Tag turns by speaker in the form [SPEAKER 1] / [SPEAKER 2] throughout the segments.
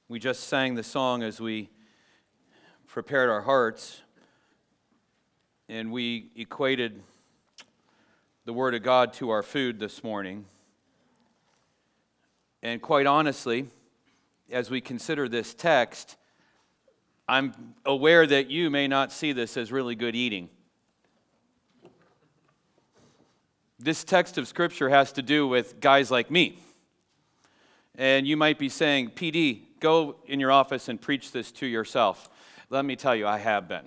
[SPEAKER 1] We just sang the song as we prepared our hearts, and we equated the Word of God to our food this morning. And quite honestly, as we consider this text, I'm aware that you may not see this as really good eating. This text of Scripture has to do with guys like me. And you might be saying, PD, go in your office and preach this to yourself. Let me tell you, I have been.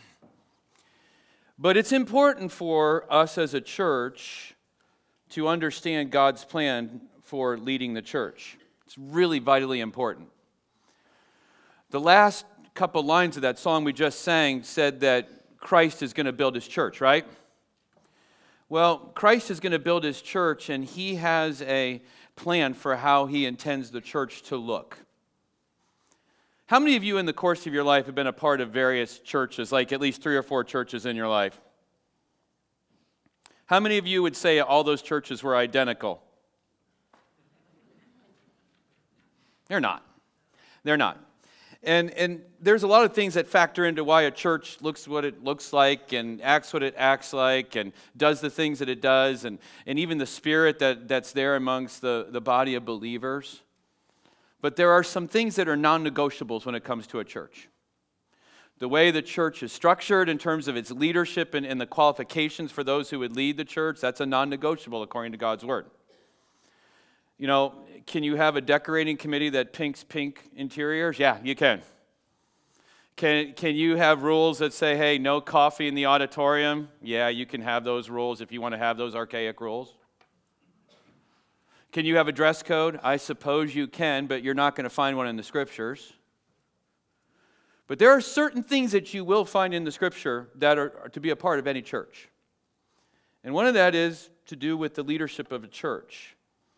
[SPEAKER 1] But it's important for us as a church to understand God's plan for leading the church. It's really vitally important. The last couple lines of that song we just sang said that Christ is going to build his church, right? Well, Christ is going to build his church, and he has a plan for how he intends the church to look. How many of you in the course of your life have been a part of various churches, like at least 3 or 4 churches in your life? How many of you would say all those churches were identical? They're not. They're not. And there's a lot of things that factor into why a church looks what it looks like and acts what it acts like and does the things that it does and even the spirit that's there amongst the body of believers. But there are some things that are non-negotiables when it comes to a church. The way the church is structured in terms of its leadership and the qualifications for those who would lead the church, that's a non-negotiable according to God's Word. You know, can you have a decorating committee that paints pink interiors? Yeah, you can. Can you have rules that say, hey, no coffee in the auditorium? Yeah, you can have those rules if you want to have those archaic rules. Can you have a dress code? I suppose you can, but you're not going to find one in the Scriptures. But there are certain things that you will find in the Scripture that are to be a part of any church. And one of that is to do with the leadership of a church.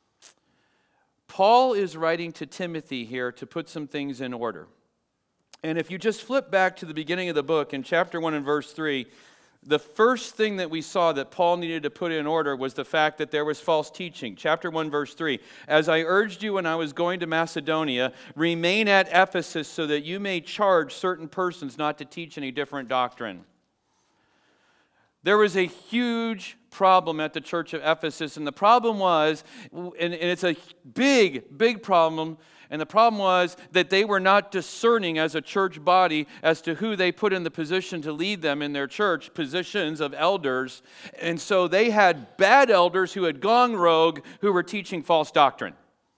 [SPEAKER 1] Paul is writing to Timothy here to put some things in order. And if you just flip back to the beginning of the book in chapter 1 and verse 3, the first thing that we saw that Paul needed to put in order was the fact that there was false teaching. Chapter 1, verse 3, as I urged you when I was going to Macedonia, remain at Ephesus so that you may charge certain persons not to teach any different doctrine. There was a huge problem at the church of Ephesus, and the problem was, and it's a big problem, and the problem was that they were not discerning as a church body as to who they put in the position to lead them in their church, positions of elders, and so they had bad elders who had gone rogue, who were teaching false doctrine.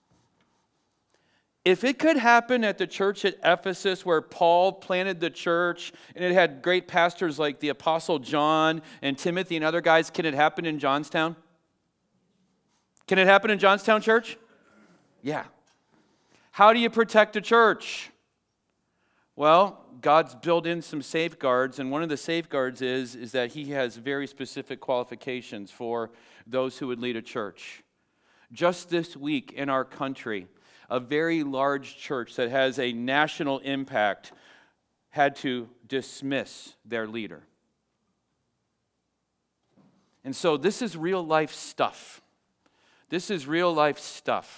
[SPEAKER 1] If it could happen at the church at Ephesus where Paul planted the church and it had great pastors like the Apostle John and Timothy and other guys, can it happen in Johnstown? Can it happen in Johnstown Church? Yeah. How do you protect a church? Well, God's built in some safeguards, and one of the safeguards is that he has very specific qualifications for those who would lead a church. Just this week in our country, a very large church that has a national impact had to dismiss their leader. And so this is real life stuff. This is real life stuff.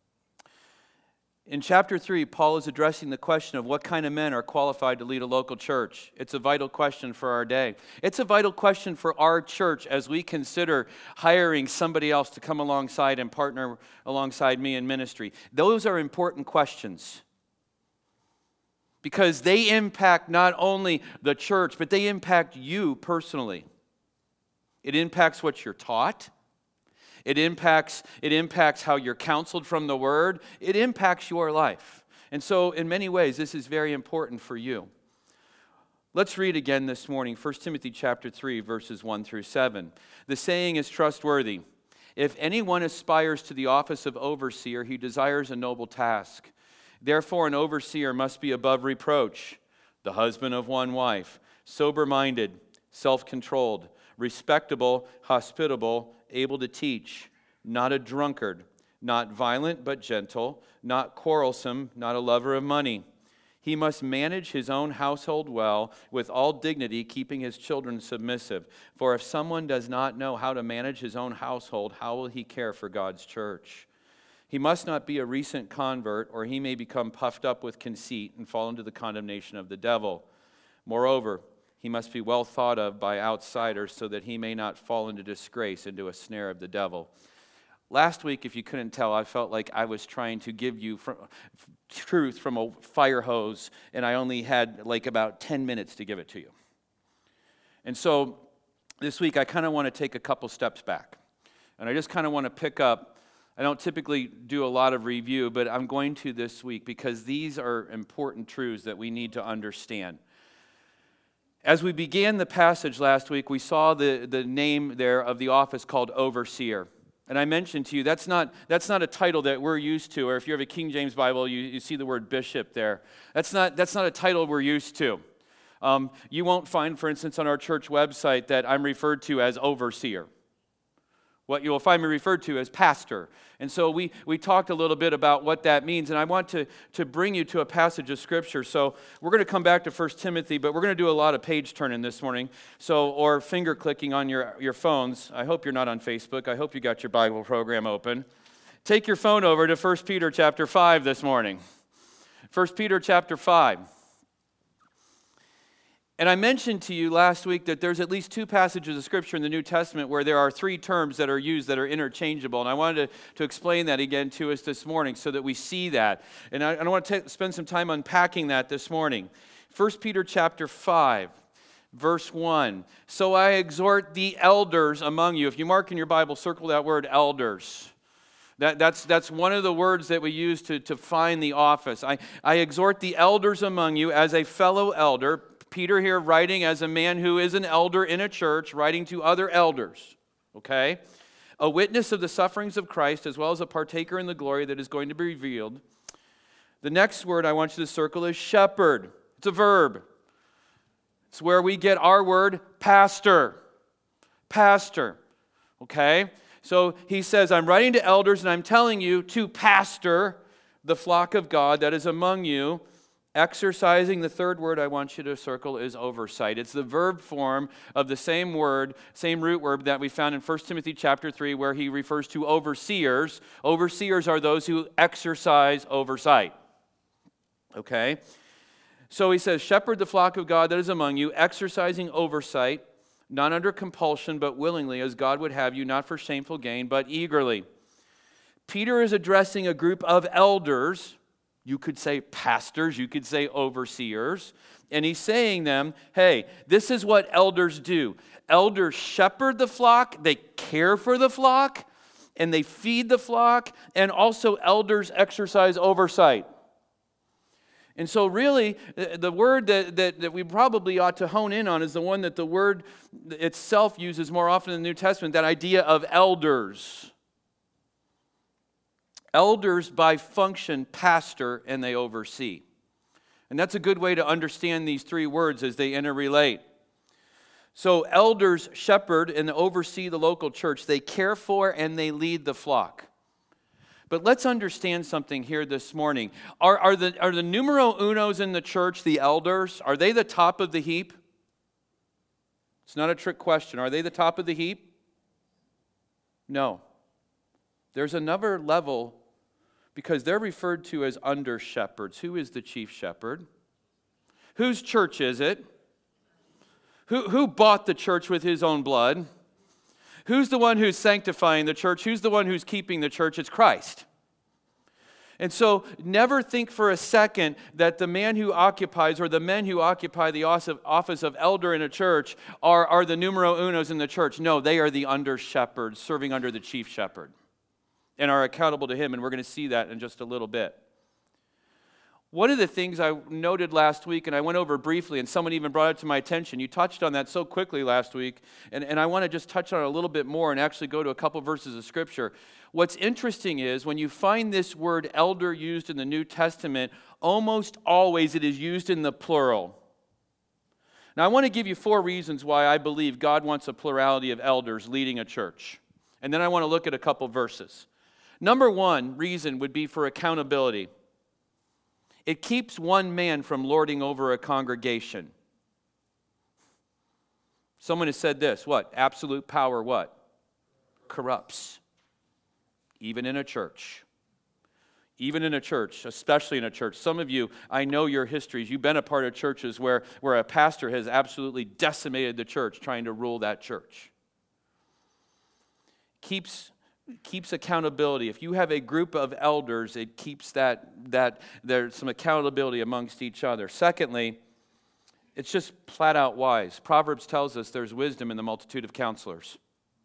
[SPEAKER 1] In chapter 3, Paul is addressing the question of what kind of men are qualified to lead a local church. It's a vital question for our day. It's a vital question for our church as we consider hiring somebody else to come alongside and partner alongside me in ministry. Those are important questions because they impact not only the church, but they impact you personally. It impacts what you're taught. It impacts how you're counseled from the Word. It impacts your life. And so in many ways, this is very important for you. Let's read again this morning, 1 Timothy chapter 3, verses 1 through 7. The saying is trustworthy. If anyone aspires to the office of overseer, he desires a noble task. Therefore, an overseer must be above reproach, the husband of one wife, sober-minded, self-controlled, respectable, hospitable, able to teach, not a drunkard, not violent but gentle, not quarrelsome, not a lover of money. He must manage his own household well, with all dignity, keeping his children submissive. For if someone does not know how to manage his own household, how will he care for God's church? He must not be a recent convert, or he may become puffed up with conceit and fall into the condemnation of the devil. Moreover, he must be well thought of by outsiders so that he may not fall into disgrace, into a snare of the devil. Last week, if you couldn't tell, I felt like I was trying to give you truth from a fire hose, and I only had like about 10 minutes to give it to you. And so this week, I kind of want to take a couple steps back. And I just kind of want to pick up. I don't typically do a lot of review, but I'm going to this week because these are important truths that we need to understand. As we began the passage last week, we saw the name there of the office called overseer. And I mentioned to you, that's not a title that we're used to, or if you have a King James Bible, you see the word bishop there. That's not a title we're used to. You won't find, for instance, on our church website that I'm referred to as overseer. What you will find me referred to as pastor. And so we talked a little bit about what that means, and I want to bring you to a passage of Scripture. So we're going to come back to 1 Timothy, but we're going to do a lot of page turning this morning, or finger clicking on your phones. I hope you're not on Facebook. I hope you got your Bible program open. Take your phone over to 1 Peter chapter 5 this morning. 1 Peter chapter 5. And I mentioned to you last week that there's at least two passages of Scripture in the New Testament where there are three terms that are used that are interchangeable. And I wanted to explain that again to us this morning so that we see that. And I want to spend some time unpacking that this morning. 1 Peter chapter 5, verse 1. So I exhort the elders among you. If you mark in your Bible, circle that word elders. That's one of the words that we use to find the office. I exhort the elders among you as a fellow elder. Peter here writing as a man who is an elder in a church, writing to other elders, okay? A witness of the sufferings of Christ, as well as a partaker in the glory that is going to be revealed. The next word I want you to circle is shepherd. It's a verb. It's where we get our word pastor. Pastor, okay? So he says, I'm writing to elders and I'm telling you to pastor the flock of God that is among you. Exercising, the third word I want you to circle is oversight. It's the verb form of the same word, same root word that we found in 1 Timothy chapter 3 where he refers to overseers. Overseers are those who exercise oversight. Okay? So he says, shepherd the flock of God that is among you, exercising oversight, not under compulsion, but willingly, as God would have you, not for shameful gain, but eagerly. Peter is addressing a group of elders. You could say pastors, you could say overseers. And he's saying them, hey, this is what elders do. Elders shepherd the flock, they care for the flock, and they feed the flock, and also elders exercise oversight. And so really, the word that we probably ought to hone in on is the one that the word itself uses more often in the New Testament, that idea of elders. Elders by function pastor and they oversee. And that's a good way to understand these three words as they interrelate. So elders shepherd and oversee the local church. They care for and they lead the flock. But let's understand something here this morning. Are the numero unos in the church the elders? Are they the top of the heap? It's not a trick question. Are they the top of the heap? No. There's another level because they're referred to as under shepherds. Who is the chief shepherd? Whose church is it? Who bought the church with his own blood? Who's the one who's sanctifying the church? Who's the one who's keeping the church? It's Christ. And so never think for a second that the man who occupies or the men who occupy the office of elder in a church are the numero unos in the church. No, they are the under shepherds serving under the chief shepherd and are accountable to him, and we're going to see that in just a little bit. One of the things I noted last week, and I went over briefly, and someone even brought it to my attention, you touched on that so quickly last week, and I want to just touch on it a little bit more and actually go to a couple verses of Scripture. What's interesting is when you find this word elder used in the New Testament, almost always it is used in the plural. Now I want to give you 4 reasons why I believe God wants a plurality of elders leading a church. And then I want to look at a couple verses. Number 1 reason would be for accountability. It keeps one man from lording over a congregation. Someone has said this, what? Absolute power what? Corrupts. Even in a church. even in a church, especially in a church. Some of you, I know your histories. You've been a part of churches where a pastor has absolutely decimated the church trying to rule that church. Keeps accountability. If you have a group of elders, it keeps that there's some accountability amongst each other. Secondly, it's just flat out wise. Proverbs tells us there's wisdom in the multitude of counselors.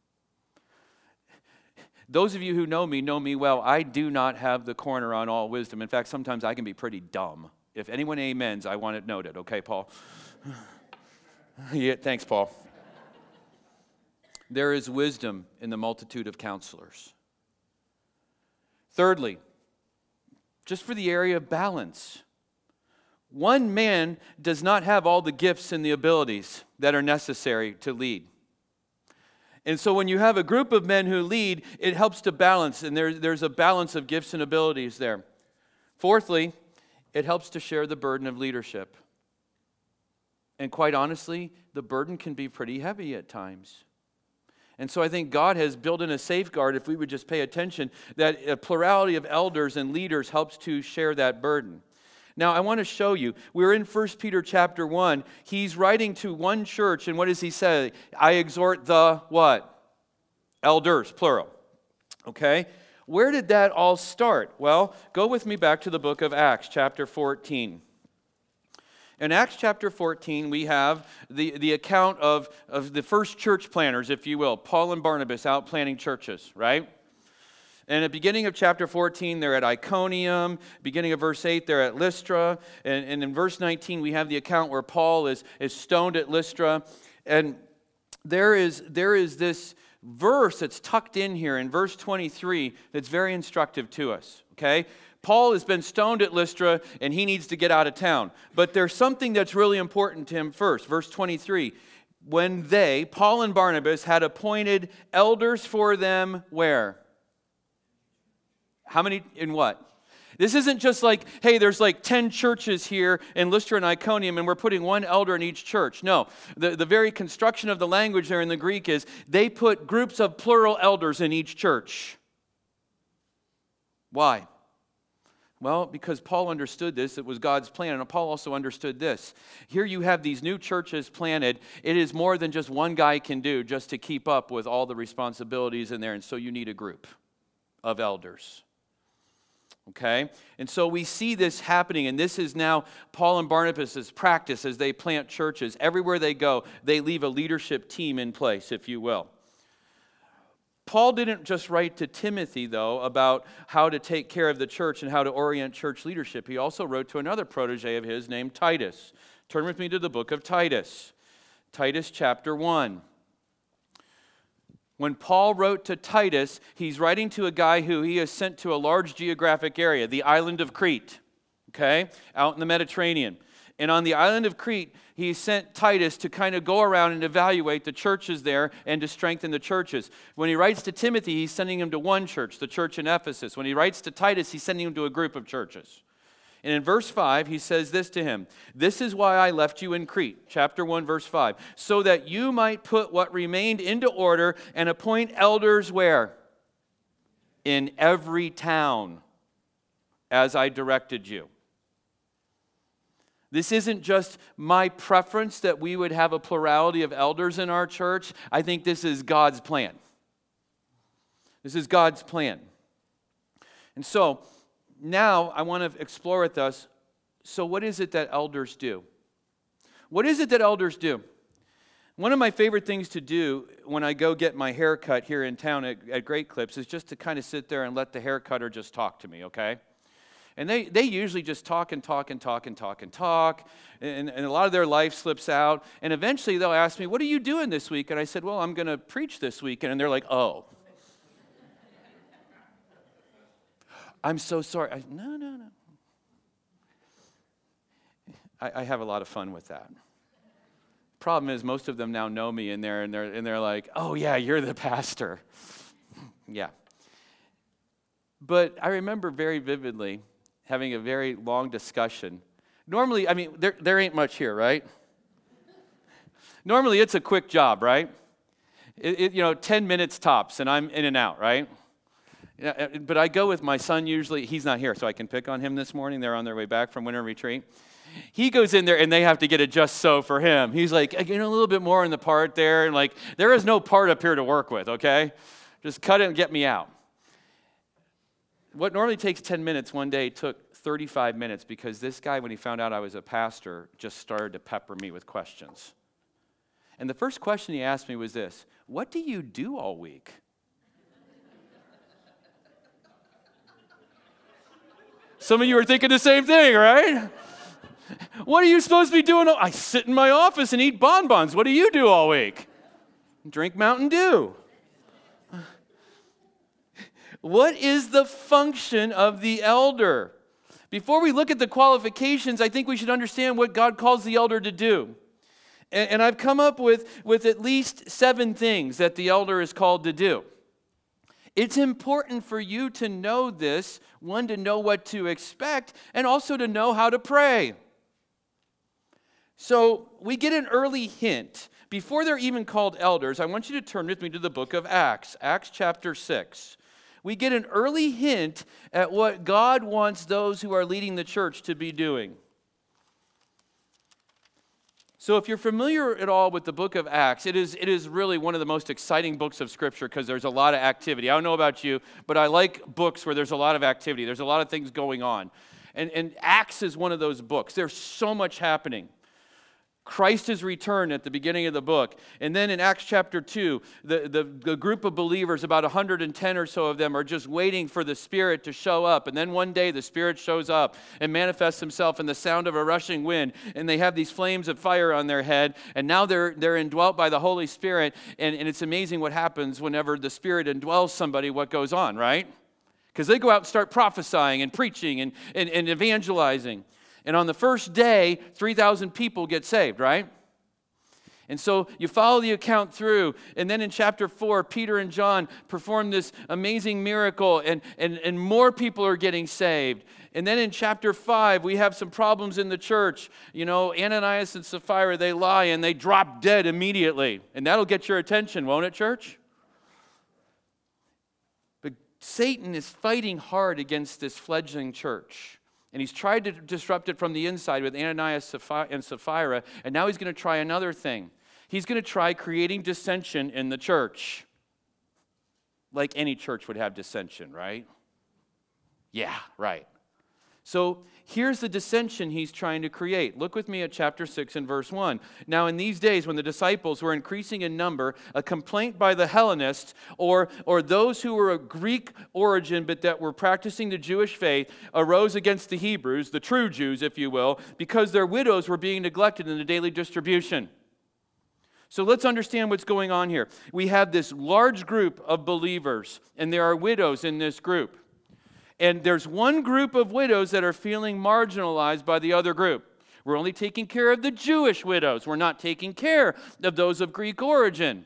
[SPEAKER 1] Those of you who know me well. I do not have the corner on all wisdom. In fact, sometimes I can be pretty dumb. If anyone amens, I want it noted. Okay, Paul? Yeah, thanks, Paul. There is wisdom in the multitude of counselors. Thirdly, just for the area of balance, one man does not have all the gifts and the abilities that are necessary to lead. And so when you have a group of men who lead, it helps to balance, and there's a balance of gifts and abilities there. Fourthly, it helps to share the burden of leadership. And quite honestly, the burden can be pretty heavy at times. And so I think God has built in a safeguard, if we would just pay attention, that a plurality of elders and leaders helps to share that burden. Now, I want to show you, we're in 1 Peter chapter 1. He's writing to one church, and what does he say? I exhort the what? Elders, plural. Okay? Where did that all start? Well, go with me back to the book of Acts, chapter 14. In Acts chapter 14, we have the account of the first church planters, if you will, Paul and Barnabas out planting churches, right? And at the beginning of chapter 14, they're at Iconium. Beginning of verse 8, they're at Lystra. And in verse 19, we have the account where Paul is stoned at Lystra. And there is this verse that's tucked in here in verse 23 that's very instructive to us, okay? Paul has been stoned at Lystra, and he needs to get out of town. But there's something that's really important to him first. Verse 23, when they, Paul and Barnabas, had appointed elders for them, where? How many, in what? This isn't just like, hey, there's like 10 churches here in Lystra and Iconium, and we're putting one elder in each church. No, the very construction of the language there in the Greek is they put groups of plural elders in each church. Why? Well, because Paul understood this, it was God's plan, and Paul also understood this. Here you have these new churches planted. It is more than just one guy can do just to keep up with all the responsibilities in there, and so you need a group of elders. Okay? And so we see this happening, and this is now Paul and Barnabas' practice as they plant churches. Everywhere they go, they leave a leadership team in place, if you will. Paul didn't just write to Timothy, though, about how to take care of the church and how to orient church leadership. He also wrote to another protege of his named Titus. Turn with me to the book of Titus. Titus chapter 1. When Paul wrote to Titus, he's writing to a guy who he has sent to a large geographic area, the island of Crete, okay, out in the Mediterranean. And on the island of Crete, he sent Titus to kind of go around and evaluate the churches there and to strengthen the churches. When he writes to Timothy, he's sending him to one church, the church in Ephesus. When he writes to Titus, he's sending him to a group of churches. And in verse 5, he says this to him, "This is why I left you in Crete," chapter 1, verse 5, "so that you might put what remained into order and appoint elders" where? "In every town, as I directed you." This isn't just my preference that we would have a plurality of elders in our church. I think this is God's plan. This is God's plan. And so, now I want to explore with us, so what is it that elders do? What is it that elders do? One of my favorite things to do when I go get my hair cut here in town at Great Clips is just to kind of sit there and let the hair cutter just talk to me, okay? And they usually just talk, and a lot of their life slips out. And eventually they'll ask me, "What are you doing this week?" And I said, "Well, I'm going to preach this weekend." And they're like, "Oh." "I'm so sorry." No. I have a lot of fun with that. Problem is, most of them now know me, and they're like, "Oh yeah, you're the pastor." Yeah. But I remember very vividly having a very long discussion. Normally, I mean, there ain't much here, right? Normally, it's a quick job, right? 10 minutes tops, and I'm in and out, right? Yeah, but I go with my son usually. He's not here, so I can pick on him this morning. They're on their way back from winter retreat. He goes in there, and they have to get it just so for him. He's like, a little bit more in the part there. And like, there is no part up here to work with, okay? Just cut it and get me out. What normally takes 10 minutes one day took 35 minutes because this guy, when he found out I was a pastor, just started to pepper me with questions. And the first question he asked me was this: what do you do all week? Some of you are thinking the same thing, right? What are you supposed to be doing? I sit in my office and eat bonbons. What do you do all week? Drink Mountain Dew. What is the function of the elder? Before we look at the qualifications, I think we should understand what God calls the elder to do. And I've come up with at least 7 things that the elder is called to do. It's important for you to know this, one, to know what to expect, and also to know how to pray. So we get an early hint. Before they're even called elders, I want you to turn with me to the book of Acts, Acts chapter 6. We get an early hint at what God wants those who are leading the church to be doing. So if you're familiar at all with the book of Acts, it is really one of the most exciting books of Scripture because there's a lot of activity. I don't know about you, but I like books where there's a lot of activity. There's a lot of things going on. And Acts is one of those books. There's so much happening. Christ has returned at the beginning of the book. And then in Acts chapter 2, the group of believers, about 110 or so of them, are just waiting for the Spirit to show up. And then one day the Spirit shows up and manifests himself in the sound of a rushing wind. And they have these flames of fire on their head. And now they're indwelt by the Holy Spirit. And it's amazing what happens whenever the Spirit indwells somebody, what goes on, right? Because they go out and start prophesying and preaching and evangelizing. And on the first day, 3,000 people get saved, right? And so you follow the account through. And then in chapter 4, Peter and John perform this amazing miracle, and more people are getting saved. And then in chapter 5, we have some problems in the church. You know, Ananias and Sapphira, they lie and they drop dead immediately. And that'll get your attention, won't it, church? But Satan is fighting hard against this fledgling church. And he's tried to disrupt it from the inside with Ananias and Sapphira, and now he's going to try another thing. He's going to try creating dissension in the church. Like any church would have dissension, right? Yeah, right. So here's the dissension he's trying to create. Look with me at chapter 6 and verse 1. Now in these days when the disciples were increasing in number, a complaint by the Hellenists, or those who were of Greek origin but that were practicing the Jewish faith, arose against the Hebrews, the true Jews, if you will, because their widows were being neglected in the daily distribution. So let's understand what's going on here. We have this large group of believers, and there are widows in this group. And there's one group of widows that are feeling marginalized by the other group. We're only taking care of the Jewish widows. We're not taking care of those of Greek origin.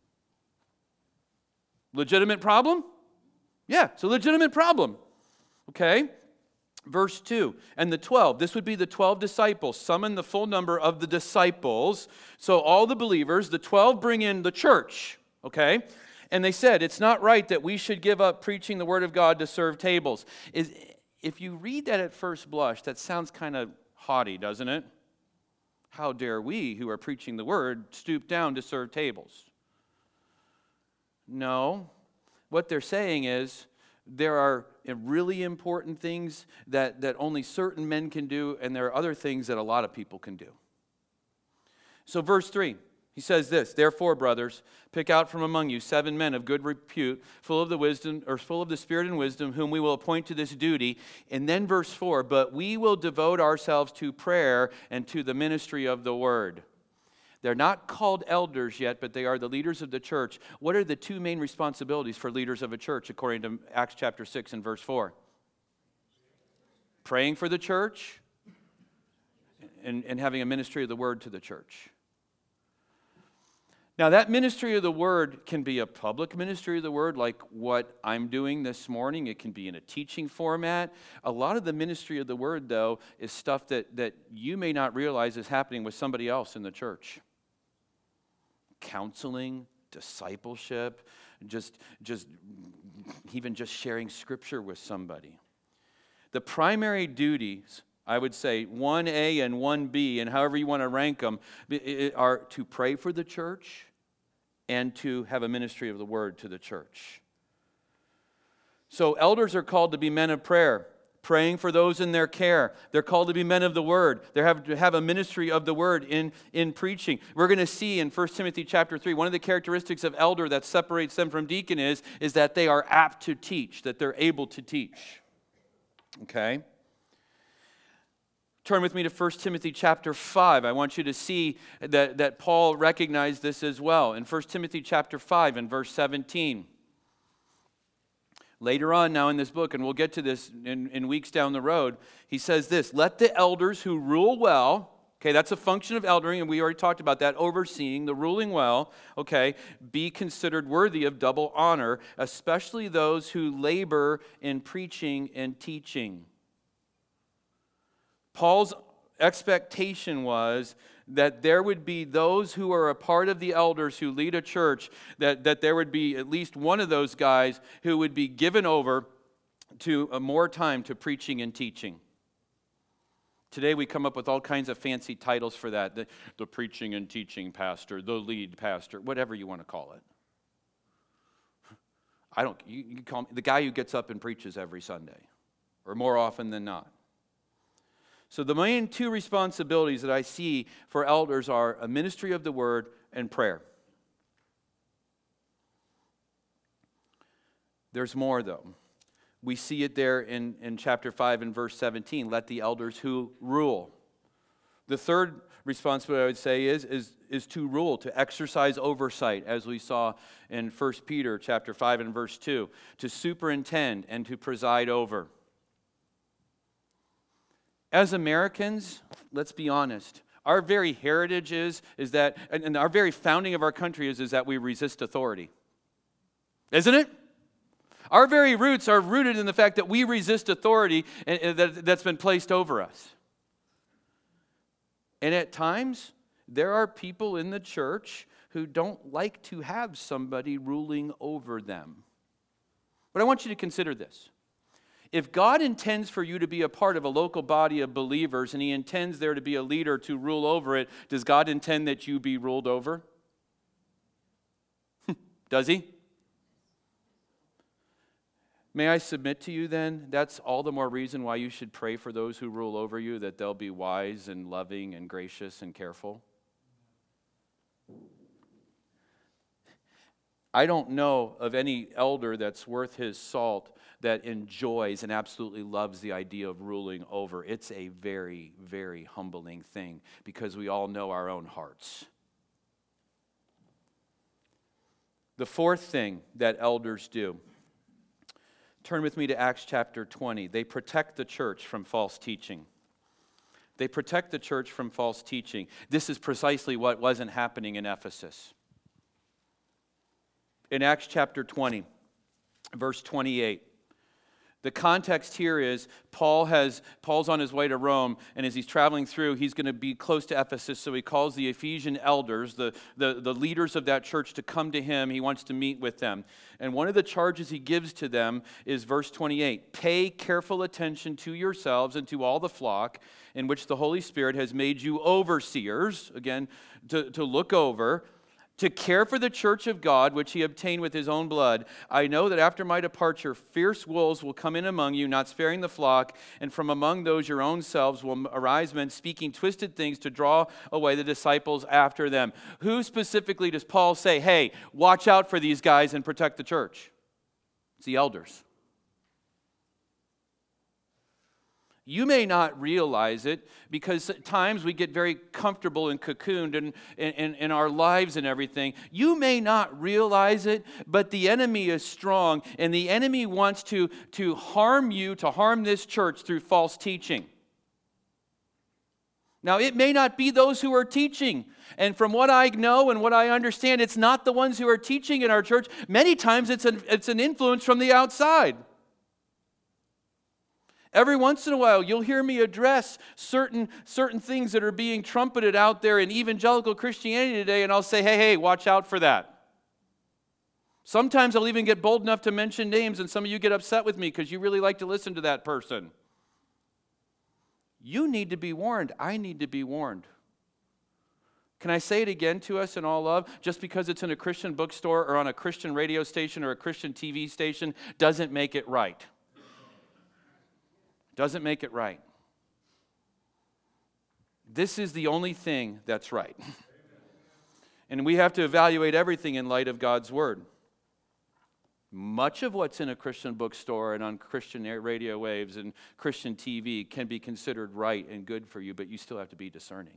[SPEAKER 1] Legitimate problem? Yeah, it's a legitimate problem. Okay? Verse 2, and the 12, this would be the 12 disciples, summon the full number of the disciples. So all the believers, the 12 bring in the church. Okay? And they said, it's not right that we should give up preaching the word of God to serve tables. If you read that at first blush, that sounds kind of haughty, doesn't it? How dare we, who are preaching the word, stoop down to serve tables? No. What they're saying is, there are really important things that only certain men can do, and there are other things that a lot of people can do. So verse 3. He says this, therefore, brothers, pick out from among you 7 men of good repute, full of the Spirit and wisdom, whom we will appoint to this duty. And then verse 4, but we will devote ourselves to prayer and to the ministry of the word. They're not called elders yet, but they are the leaders of the church. What are the 2 main responsibilities for leaders of a church, according to Acts chapter 6 and verse 4? Praying for the church and having a ministry of the word to the church. Now, that ministry of the word can be a public ministry of the word, like what I'm doing this morning. It can be in a teaching format. A lot of the ministry of the word, though, is stuff that you may not realize is happening with somebody else in the church. Counseling, discipleship, just even just sharing Scripture with somebody. The primary duties, I would say 1A and 1B, and however you want to rank them, are to pray for the church and to have a ministry of the word to the church. So elders are called to be men of prayer, praying for those in their care. They're called to be men of the word. They have to have a ministry of the word in preaching. We're going to see in 1 Timothy chapter 3, one of the characteristics of elder that separates them from deacon is that they are apt to teach, that they're able to teach. Okay? Turn with me to 1 Timothy chapter 5. I want you to see that Paul recognized this as well. In 1 Timothy chapter 5 and verse 17. Later on now in this book, and we'll get to this in weeks down the road, he says this, let the elders who rule well, okay, that's a function of eldering, and we already talked about that, overseeing, the ruling well, okay, be considered worthy of double honor, especially those who labor in preaching and teaching. Paul's expectation was that there would be those who are a part of the elders who lead a church, that there would be at least one of those guys who would be given over to more time to preaching and teaching. Today we come up with all kinds of fancy titles for that. The preaching and teaching pastor, the lead pastor, whatever you want to call it. You call me the guy who gets up and preaches every Sunday, or more often than not. So the main two responsibilities that I see for elders are a ministry of the word and prayer. There's more though. We see it there in chapter 5 and verse 17. Let the elders who rule. The third responsibility I would say is to rule, to exercise oversight, as we saw in 1 Peter chapter 5 and verse 2. To superintend and to preside over. As Americans, let's be honest, our very heritage is that, and our very founding of our country is that we resist authority. Isn't it? Our very roots are rooted in the fact that we resist authority that's been placed over us. And at times, there are people in the church who don't like to have somebody ruling over them. But I want you to consider this. If God intends for you to be a part of a local body of believers and He intends there to be a leader to rule over it, does God intend that you be ruled over? Does He? May I submit to you then, that's all the more reason why you should pray for those who rule over you, that they'll be wise and loving and gracious and careful. I don't know of any elder that's worth his salt that enjoys and absolutely loves the idea of ruling over. It's a very, very humbling thing because we all know our own hearts. The fourth thing that elders do, turn with me to Acts chapter 20. They protect the church from false teaching. They protect the church from false teaching. This is precisely what wasn't happening in Ephesus. In Acts chapter 20, verse 28, the context here is Paul's on his way to Rome, and as he's traveling through, he's going to be close to Ephesus, so he calls the Ephesian elders, the leaders of that church, to come to him. He wants to meet with them. And one of the charges he gives to them is verse 28, pay careful attention to yourselves and to all the flock in which the Holy Spirit has made you overseers, again, to look over, to care for the church of God, which He obtained with His own blood. I know that after my departure, fierce wolves will come in among you, not sparing the flock, and from among those your own selves will arise men speaking twisted things to draw away the disciples after them. Who specifically does Paul say, hey, watch out for these guys and protect the church? It's the elders. You may not realize it because at times we get very comfortable and cocooned in our lives and everything. You may not realize it, but the enemy is strong, and the enemy wants to harm you, to harm this church through false teaching. Now, it may not be those who are teaching. And from what I know and what I understand, it's not the ones who are teaching in our church. Many times it's an influence from the outside. Every once in a while, you'll hear me address certain things that are being trumpeted out there in evangelical Christianity today, and I'll say, hey, watch out for that. Sometimes I'll even get bold enough to mention names, and some of you get upset with me because you really like to listen to that person. You need to be warned. I need to be warned. Can I say it again to us in all love? Just because it's in a Christian bookstore or on a Christian radio station or a Christian TV station doesn't make it right. Doesn't make it right. This is the only thing that's right. And we have to evaluate everything in light of God's Word. Much of what's in a Christian bookstore and on Christian radio waves and Christian TV can be considered right and good for you, but you still have to be discerning.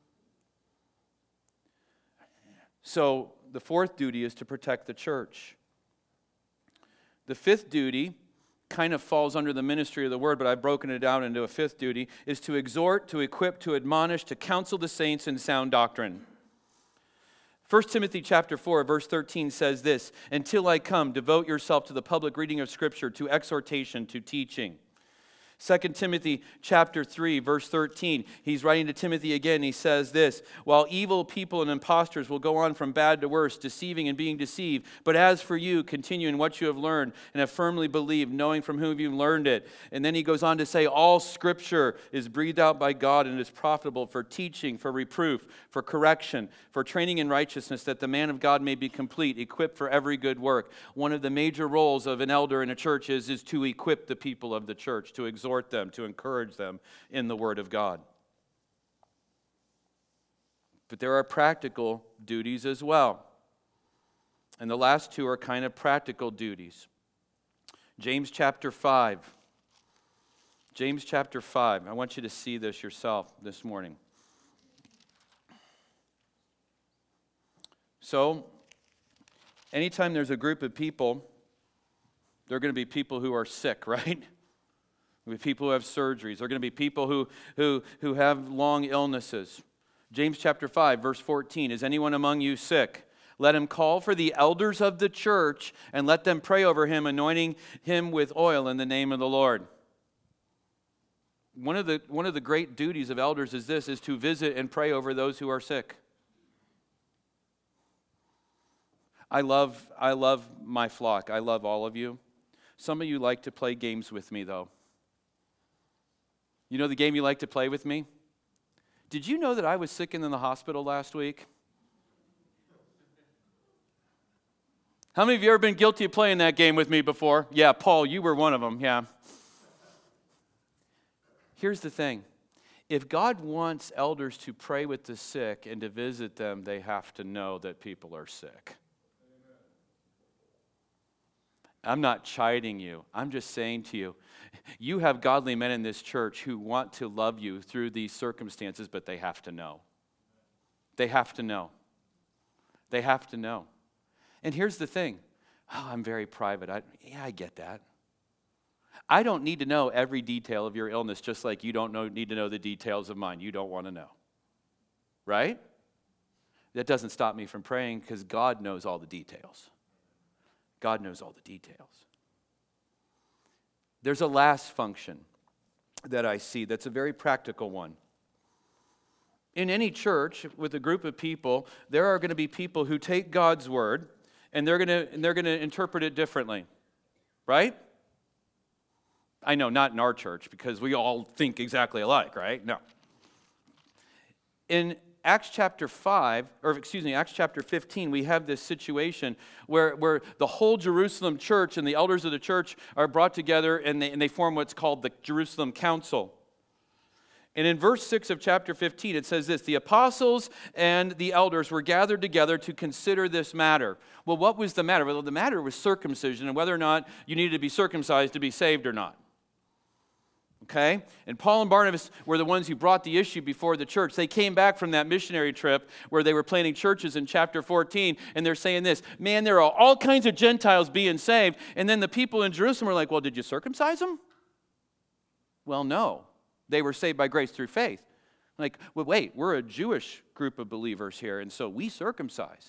[SPEAKER 1] So the fourth duty is to protect the church. The fifth duty kind of falls under the ministry of the word, but I've broken it down into a fifth duty, is to exhort, to equip, to admonish, to counsel the saints in sound doctrine. 1 Timothy chapter 4, verse 13 says this, "Until I come, devote yourself to the public reading of Scripture, to exhortation, to teaching." 2 Timothy chapter 3, verse 13, he's writing to Timothy again. He says this, "While evil people and impostors will go on from bad to worse, deceiving and being deceived. But as for you, continue in what you have learned and have firmly believed, knowing from whom you've learned it." And then he goes on to say, "All Scripture is breathed out by God and is profitable for teaching, for reproof, for correction, for training in righteousness, that the man of God may be complete, equipped for every good work." One of the major roles of an elder in a church is to equip the people of the church, to exhort them, to encourage them in the Word of God. But there are practical duties as well. And the last two are kind of practical duties. James chapter 5. James chapter 5. I want you to see this yourself this morning. So, anytime there's a group of people, there are going to be people who are sick, right? There will be people who have surgeries. There are going to be people who have long illnesses. James chapter 5, verse 14, "Is anyone among you sick? Let him call for the elders of the church and let them pray over him, anointing him with oil in the name of the Lord." One of the great duties of elders is to visit and pray over those who are sick. I love my flock. I love all of you. Some of you like to play games with me, though. You know the game you like to play with me? Did you know that I was sick and in the hospital last week? How many of you ever been guilty of playing that game with me before? Yeah, Paul, you were one of them, yeah. Here's the thing. If God wants elders to pray with the sick and to visit them, they have to know that people are sick. I'm not chiding you. I'm just saying to you, you have godly men in this church who want to love you through these circumstances, but they have to know. They have to know. They have to know. And here's the thing. Oh, I'm very private. I get that. I don't need to know every detail of your illness, just like you don't need to know the details of mine. You don't want to know. Right? That doesn't stop me from praying because God knows all the details. God knows all the details. There's a last function that I see that's a very practical one. In any church with a group of people, there are going to be people who take God's word and they're going to interpret it differently. Right? I know, not in our church because we all think exactly alike, right? No. In Acts chapter 15, we have this situation where the whole Jerusalem church and the elders of the church are brought together and they form what's called the Jerusalem Council. And in verse 6 of chapter 15, it says this, "The apostles and the elders were gathered together to consider this matter." Well, what was the matter? Well, the matter was circumcision and whether or not you needed to be circumcised to be saved or not. Okay? And Paul and Barnabas were the ones who brought the issue before the church. They came back from that missionary trip where they were planting churches in chapter 14, and they're saying this, "Man, there are all kinds of Gentiles being saved." And then the people in Jerusalem were like, "Well, did you circumcise them?" Well, no. They were saved by grace through faith. Like, well, wait, we're a Jewish group of believers here, and so we circumcise.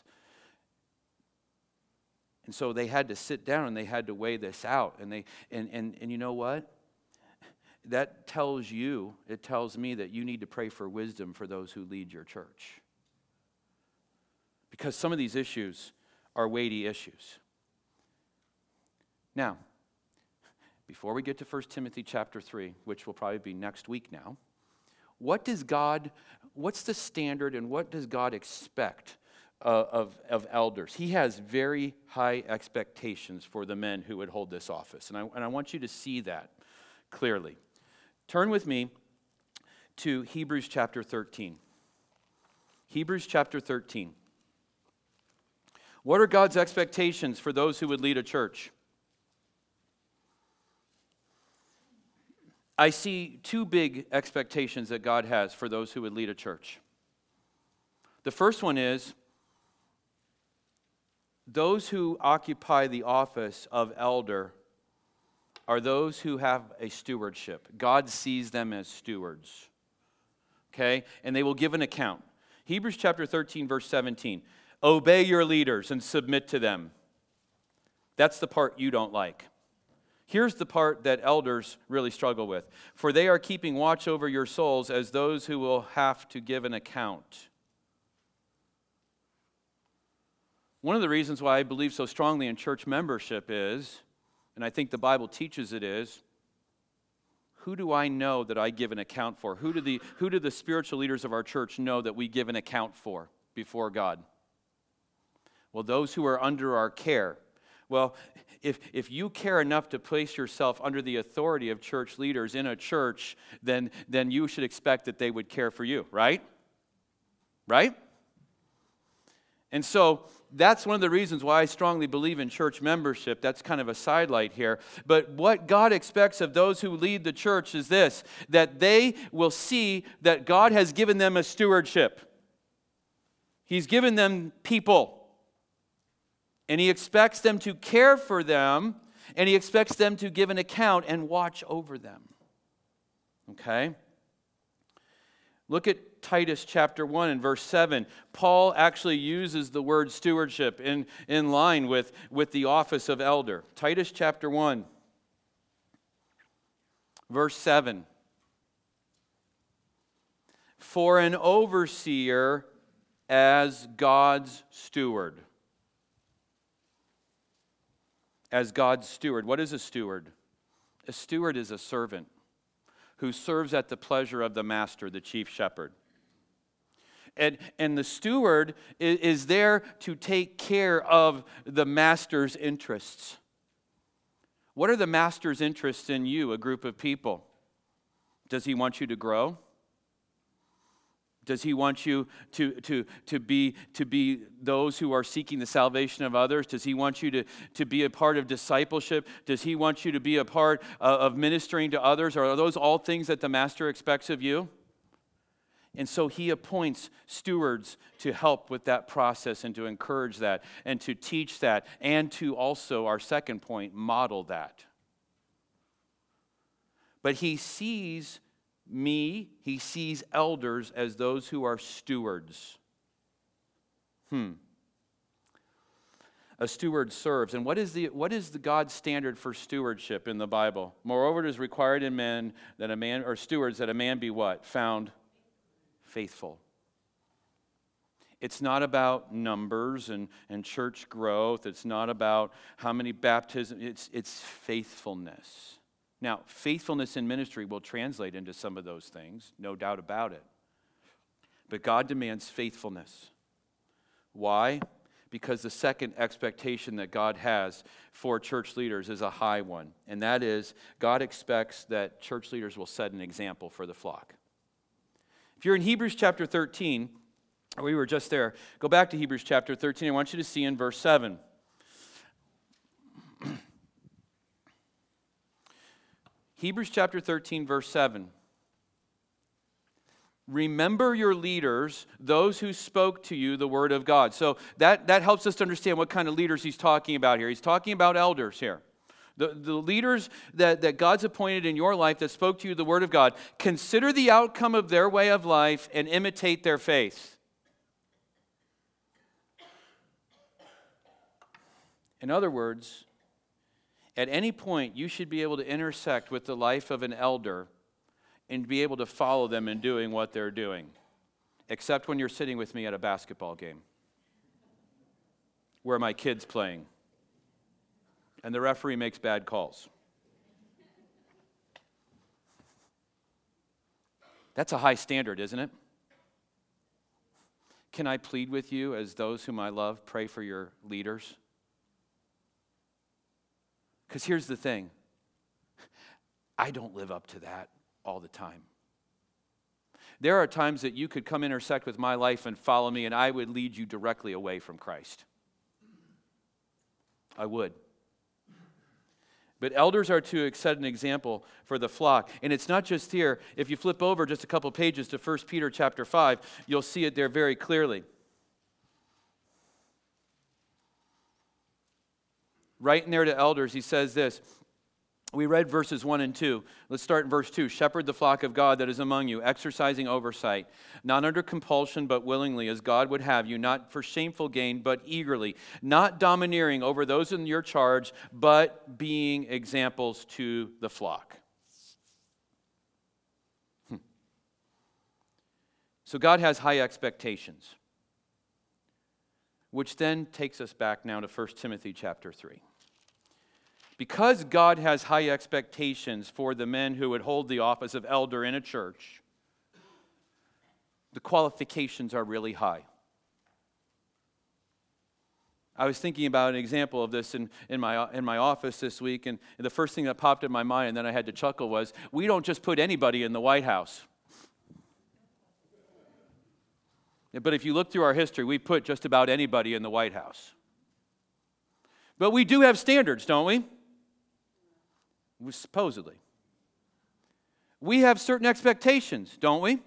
[SPEAKER 1] And so they had to sit down and they had to weigh this out. And you know what? That tells me that you need to pray for wisdom for those who lead your church. Because some of these issues are weighty issues. Now, before we get to 1 Timothy chapter 3, which will probably be next week now, what's the standard and what does God expect of elders? He has very high expectations for the men who would hold this office. And I want you to see that clearly. Turn with me to Hebrews chapter 13. Hebrews chapter 13. What are God's expectations for those who would lead a church? I see two big expectations that God has for those who would lead a church. The first one is those who occupy the office of elder are those who have a stewardship. God sees them as stewards. Okay? And they will give an account. Hebrews chapter 13, verse 17. Obey your leaders and submit to them. That's the part you don't like. Here's the part that elders really struggle with. For they are keeping watch over your souls as those who will have to give an account. One of the reasons why I believe so strongly in church membership is, and I think the Bible teaches it is, who do I know that I give an account for? Who do the spiritual leaders of our church know that we give an account for before God? Well, those who are under our care. Well, if you care enough to place yourself under the authority of church leaders in a church, then you should expect that they would care for you, right? Right? And so that's one of the reasons why I strongly believe in church membership. That's kind of a sidelight here. But what God expects of those who lead the church is this, that they will see that God has given them a stewardship. He's given them people. And He expects them to care for them, and He expects them to give an account and watch over them. Okay? Look at Titus chapter 1 and verse 7. Paul actually uses the word stewardship in line with the office of elder. Titus chapter 1, verse 7. For an overseer as God's steward. As God's steward. What is a steward? A steward is a servant who serves at the pleasure of the master, the chief shepherd. And the steward is there to take care of the master's interests. What are the master's interests in you, a group of people? Does he want you to grow? Does he want you to be those who are seeking the salvation of others? Does he want you to be a part of discipleship? Does he want you to be a part of ministering to others? Are those all things that the master expects of you? And so he appoints stewards to help with that process and to encourage that and to teach that and to also, our second point, model that. But he sees elders as those who are stewards. A steward serves. And what is the God's standard for stewardship in the Bible? Moreover, it is required in men that a man, or stewards, that a man be what? Found faithful. It's not about numbers and church growth. It's not about how many baptisms. It's faithfulness. Now, faithfulness in ministry will translate into some of those things, no doubt about it. But God demands faithfulness. Why? Because the second expectation that God has for church leaders is a high one, and that is God expects that church leaders will set an example for the flock. If you're in Hebrews chapter 13, we were just there, go back to Hebrews chapter 13. I want you to see in verse 7. Hebrews chapter 13, verse 7. Remember your leaders, those who spoke to you the word of God. So that helps us to understand what kind of leaders he's talking about here. He's talking about elders here. The leaders that God's appointed in your life that spoke to you the word of God, consider the outcome of their way of life and imitate their faith. In other words, at any point, you should be able to intersect with the life of an elder and be able to follow them in doing what they're doing, except when you're sitting with me at a basketball game where my kid's playing. and the referee makes bad calls. That's a high standard, isn't it? Can I plead with you, as those whom I love, pray for your leaders? Because here's the thing. I don't live up to that all the time. There are times that you could come intersect with my life and follow me, and I would lead you directly away from Christ. I would. But elders are to set an example for the flock. And it's not just here. If you flip over just a couple pages to 1 Peter chapter 5, you'll see it there very clearly. Right in there to elders, he says this. We read verses 1 and 2. Let's start in verse 2. Shepherd the flock of God that is among you, exercising oversight, not under compulsion, but willingly, as God would have you, not for shameful gain, but eagerly, not domineering over those in your charge, but being examples to the flock. So God has high expectations, which then takes us back now to 1 Timothy chapter 3. Because God has high expectations for the men who would hold the office of elder in a church, the qualifications are really high. I was thinking about an example of this in my office this week, and the first thing that popped in my mind, and then I had to chuckle, was we don't just put anybody in the White House. But if you look through our history, we put just about anybody in the White House. But we do have standards, don't we? Supposedly. We have certain expectations, don't we?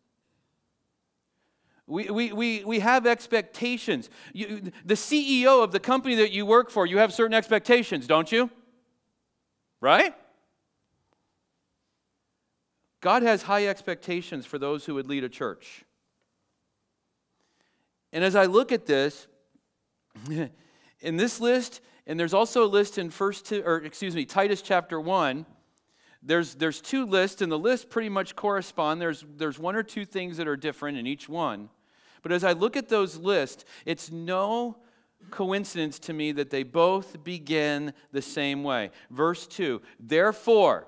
[SPEAKER 1] We have expectations. The CEO of the company that you work for, you have certain expectations, don't you? Right? God has high expectations for those who would lead a church. And as I look at this, in this list, and there's also a list in Titus chapter 1. There's two lists, and the lists pretty much correspond. There's one or two things that are different in each one. But as I look at those lists, it's no coincidence to me that they both begin the same way. Verse 2, therefore,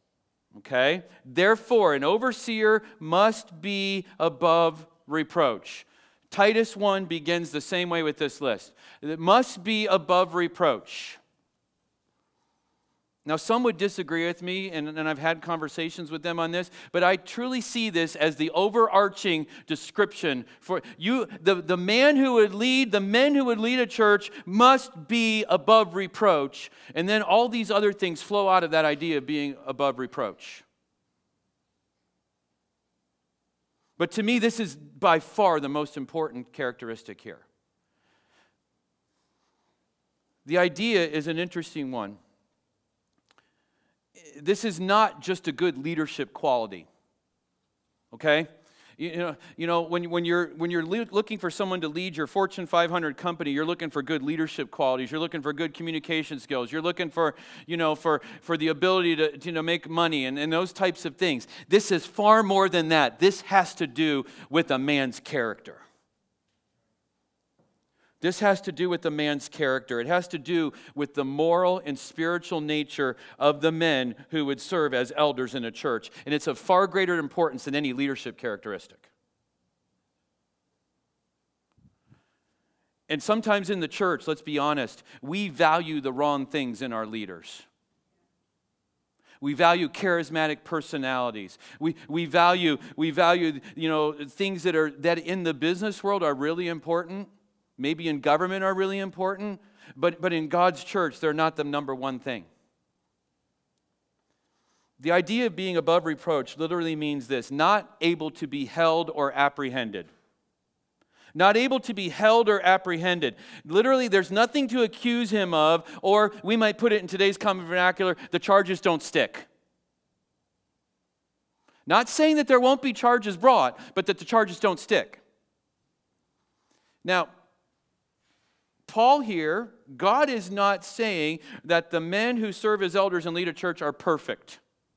[SPEAKER 1] an overseer must be above reproach. Titus 1 begins the same way with this list. It must be above reproach. Now, some would disagree with me, and I've had conversations with them on this, but I truly see this as the overarching description for you. The man who would lead, the men who would lead a church must be above reproach. And then all these other things flow out of that idea of being above reproach. But to me, this is by far the most important characteristic here. The idea is an interesting one. This is not just a good leadership quality. Okay? You know, when you're looking for someone to lead your Fortune 500 company, you're looking for good leadership qualities. You're looking for good communication skills. You're looking for the ability to make money and those types of things. This is far more than that. This has to do with a man's character. This has to do with the man's character. It has to do with the moral and spiritual nature of the men who would serve as elders in a church. And it's of far greater importance than any leadership characteristic. And sometimes in the church, let's be honest, we value the wrong things in our leaders. We value charismatic personalities. We value things that in the business world are really important. Maybe in government are really important, but in God's church, they're not the number one thing. The idea of being above reproach literally means this: not able to be held or apprehended. Not able to be held or apprehended. Literally, there's nothing to accuse him of, or we might put it in today's common vernacular, the charges don't stick. Not saying that there won't be charges brought, but that the charges don't stick. Now, Paul here, God is not saying that the men who serve as elders and lead a church are perfect.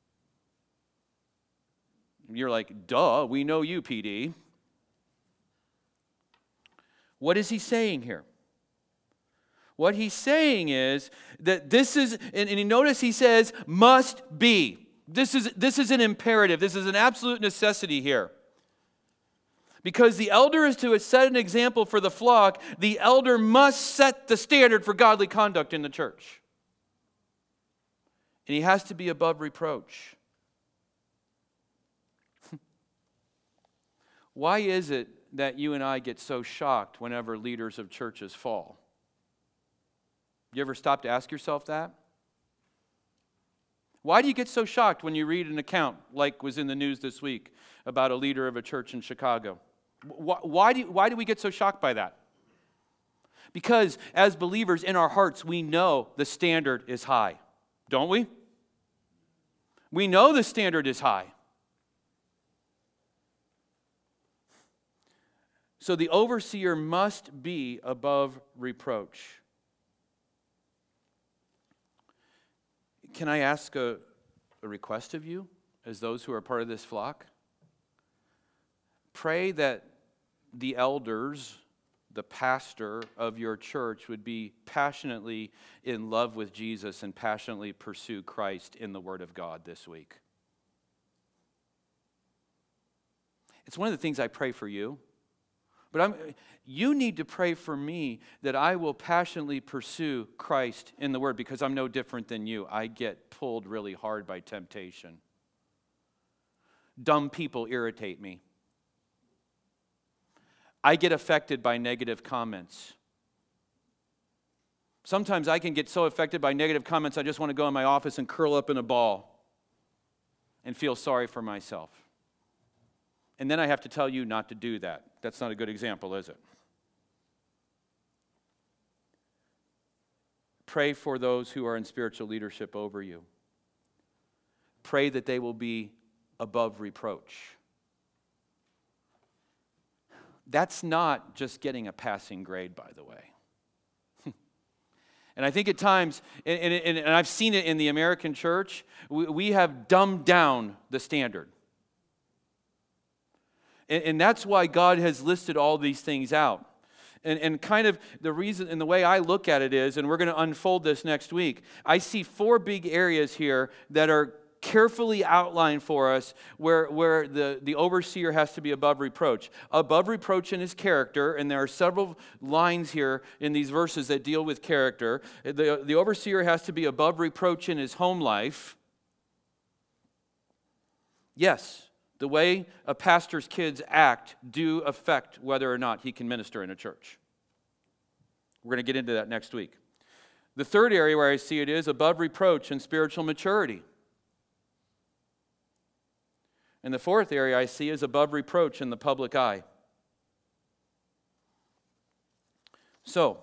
[SPEAKER 1] You're like, duh, we know you, PD. What is he saying here? What he's saying is that this is, and you notice he says, must be. This is an imperative. This is an absolute necessity here. Because the elder is to set an example for the flock, the elder must set the standard for godly conduct in the church. And he has to be above reproach. Why is it that you and I get so shocked whenever leaders of churches fall? You ever stop to ask yourself that? Why do you get so shocked when you read an account like was in the news this week about a leader of a church in Chicago? Why do we get so shocked by that? Because as believers in our hearts, we know the standard is high, don't we? We know the standard is high. So the overseer must be above reproach. Can I ask a request of you, as those who are part of this flock? Pray that the elders, the pastor of your church, would be passionately in love with Jesus and passionately pursue Christ in the Word of God this week. It's one of the things I pray for you. But you need to pray for me that I will passionately pursue Christ in the Word, because I'm no different than you. I get pulled really hard by temptation. Dumb people irritate me. I get affected by negative comments. Sometimes I can get so affected by negative comments, I just want to go in my office and curl up in a ball and feel sorry for myself. And then I have to tell you not to do that. That's not a good example, is it? Pray for those who are in spiritual leadership over you. Pray that they will be above reproach. That's not just getting a passing grade, by the way. And I think at times, and I've seen it in the American church, we have dumbed down the standard. And that's why God has listed all these things out. And kind of the reason and the way I look at it is, and we're going to unfold this next week, I see 4 big areas here that are carefully outlined for us where the overseer has to be above reproach. Above reproach in his character, and there are several lines here in these verses that deal with character. The overseer has to be above reproach in his home life. Yes. The way a pastor's kids act do affect whether or not he can minister in a church. We're going to get into that next week. The third area where I see it is above reproach and spiritual maturity. And the fourth area I see is above reproach in the public eye. So,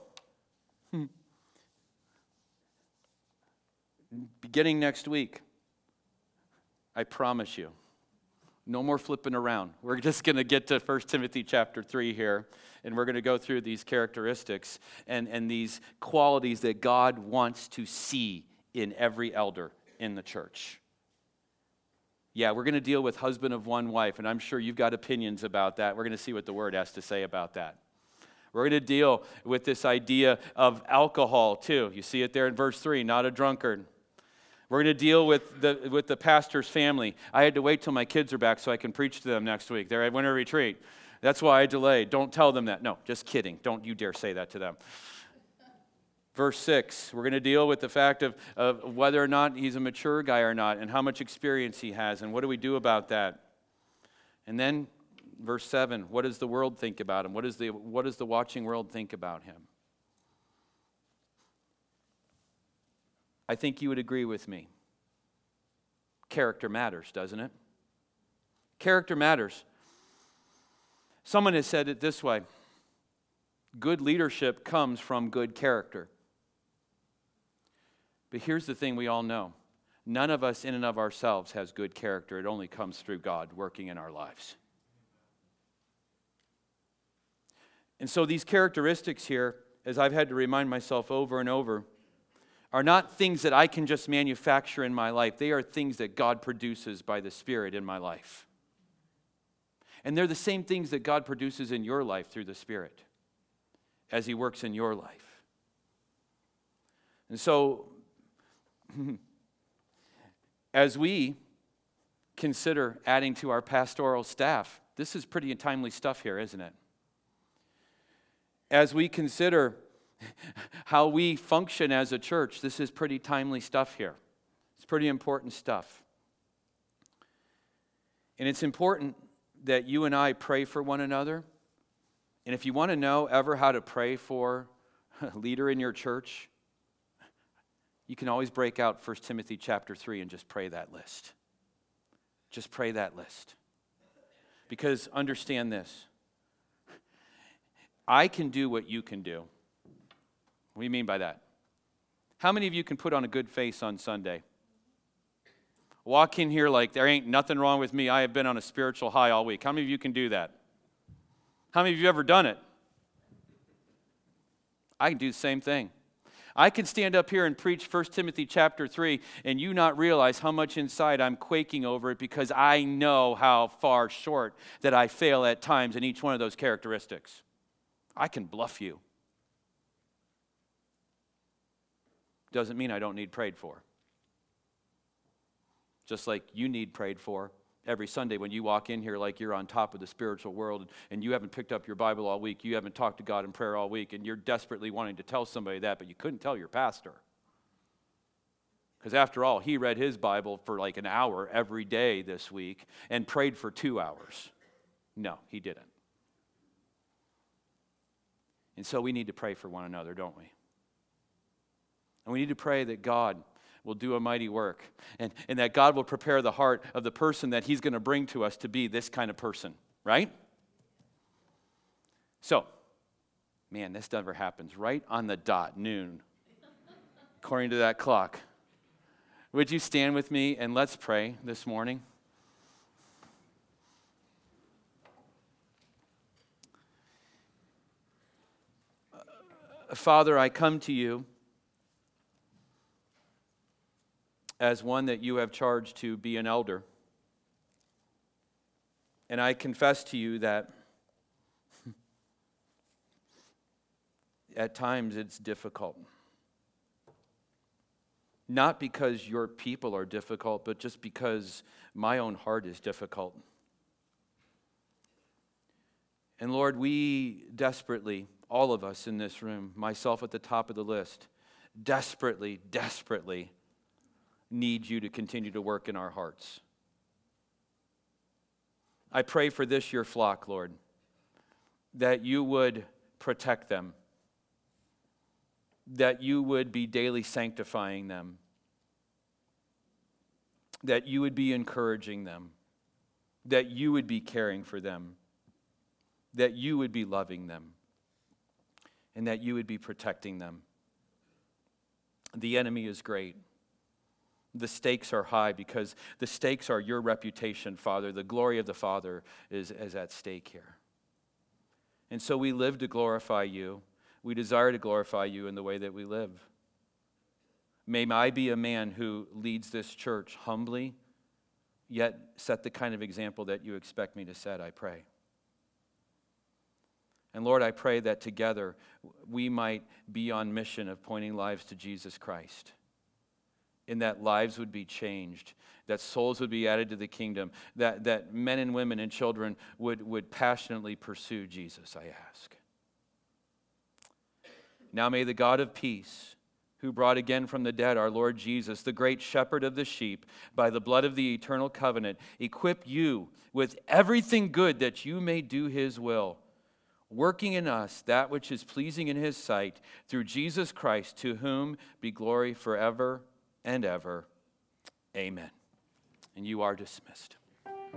[SPEAKER 1] beginning next week, I promise you, no more flipping around. We're just going to get to 1 Timothy chapter 3 here, and we're going to go through these characteristics and these qualities that God wants to see in every elder in the church. Yeah, we're going to deal with husband of one wife, and I'm sure you've got opinions about that. We're going to see what the Word has to say about that. We're going to deal with this idea of alcohol, too. You see it there in verse 3, not a drunkard. We're going to deal with the pastor's family. I had to wait till my kids are back so I can preach to them next week. They're at winter retreat. That's why I delayed. Don't tell them that. No, just kidding. Don't you dare say that to them. Verse 6, we're going to deal with the fact of whether or not he's a mature guy or not, and how much experience he has, and what do we do about that. And then verse 7, what does the world think about him? What does the watching world think about him? I think you would agree with me. Character matters, doesn't it? Character matters. Someone has said it this way: good leadership comes from good character. But here's the thing we all know. None of us in and of ourselves has good character. It only comes through God working in our lives. And so these characteristics here, as I've had to remind myself over and over, are not things that I can just manufacture in my life. They are things that God produces by the Spirit in my life. And they're the same things that God produces in your life through the Spirit as He works in your life. And so, as we consider adding to our pastoral staff, this is pretty timely stuff here, isn't it? As we consider how we function as a church, this is pretty timely stuff here. It's pretty important stuff. And it's important that you and I pray for one another. And if you want to know ever how to pray for a leader in your church, you can always break out 1 Timothy chapter 3 and just pray that list. Just pray that list. Because understand this. I can do what you can do. What do you mean by that? How many of you can put on a good face on Sunday? Walk in here like there ain't nothing wrong with me. I have been on a spiritual high all week. How many of you can do that? How many of you ever done it? I can do the same thing. I can stand up here and preach 1 Timothy chapter 3 and you not realize how much inside I'm quaking over it because I know how far short that I fail at times in each one of those characteristics. I can bluff you. Doesn't mean I don't need prayed for. Just like you need prayed for every Sunday when you walk in here like you're on top of the spiritual world and you haven't picked up your Bible all week, you haven't talked to God in prayer all week, and you're desperately wanting to tell somebody that, but you couldn't tell your pastor. Because after all, he read his Bible for like an hour every day this week and prayed for 2 hours. No, he didn't. And so we need to pray for one another, don't we? And we need to pray that God will do a mighty work and that God will prepare the heart of the person that he's going to bring to us to be this kind of person, right? So, man, this never happens. Right on the dot, noon, according to that clock. Would you stand with me and let's pray this morning? Father, I come to you as one that you have charged to be an elder. And I confess to you that at times it's difficult. Not because your people are difficult, but just because my own heart is difficult. And Lord, we desperately, all of us in this room, myself at the top of the list, desperately need you to continue to work in our hearts. I pray for this, your flock, Lord, that you would protect them, that you would be daily sanctifying them, that you would be encouraging them, that you would be caring for them, that you would be loving them, and that you would be protecting them. The enemy is great. The stakes are high because the stakes are your reputation, Father. The glory of the Father is at stake here. And so we live to glorify you. We desire to glorify you in the way that we live. May I be a man who leads this church humbly, yet set the kind of example that you expect me to set, I pray. And Lord, I pray that together we might be on mission of pointing lives to Jesus Christ. And that lives would be changed, that souls would be added to the kingdom, that men and women and children would passionately pursue Jesus, I ask. Now may the God of peace, who brought again from the dead our Lord Jesus, the great shepherd of the sheep, by the blood of the eternal covenant, equip you with everything good that you may do his will, working in us that which is pleasing in his sight, through Jesus Christ, to whom be glory forever and ever. Amen. And you are dismissed.